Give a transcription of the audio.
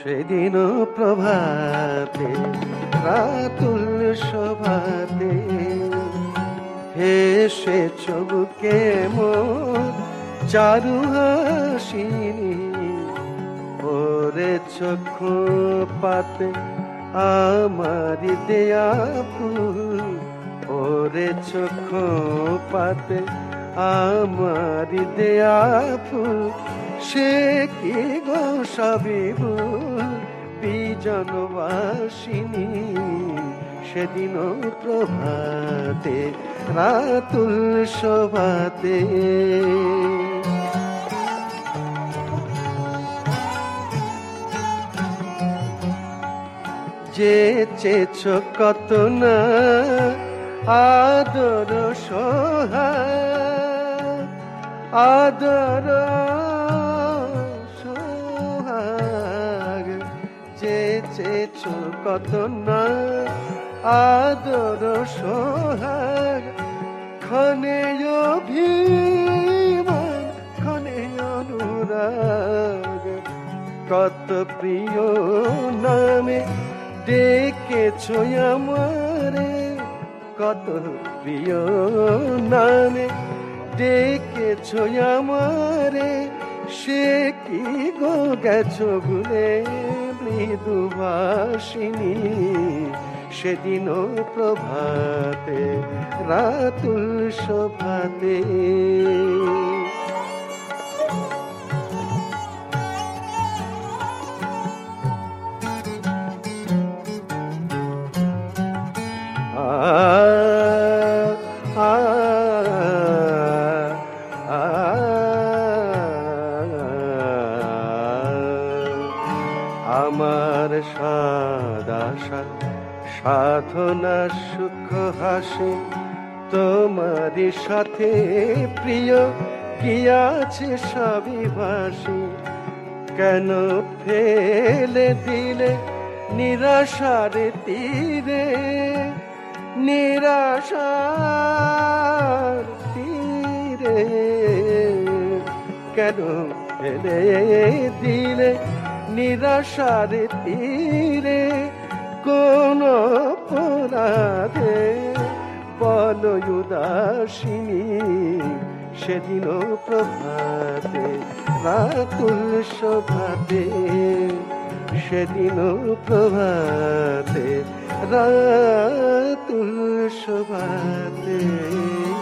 সেদিন প্রভাতে রাতুল শোভাতে হেসেছ বুকে মোর চারু হাসিনি ওরে চক্ষু পাতে আমারি দেয়া ফুল ওরে চক্ষু পাতে আমারি দেয়া ফুল সে কি গো সবই ভুল বিজনবাসিনী সেদিন প্রভাতে রাতুল শোভাতে যে চেয়েছ কত না আদর সোহাগ আদর সোহাগ যে চেয়েছ কত না আদর সোহাগ ক্ষণে অভিমান ক্ষণে অনুরাগ কত প্রিয় নামে ডেকেছ আমারে কত প্রিয় নামে ডেকেছ আমারে সে কি গো গেছ ভুলে মৃদুভাষিনী সেদিন প্রভাতে রাতুল শোভাতে আমার সাদাশা সাধনা সুখ হাসে তোমারই সাথে প্রিয় গিয়াছে সবই ভাসি কেন ফেলে দিলে নিরাশার তীরে নিরাশার তীরে কেন ফেলে দিলে নিরাশার তীরে কোন অপরাধে বল উদাসিনী সেদিন প্রভাতে রাতুল শোভাতে সেদিন প্রভাতে রাতুল শোভাতে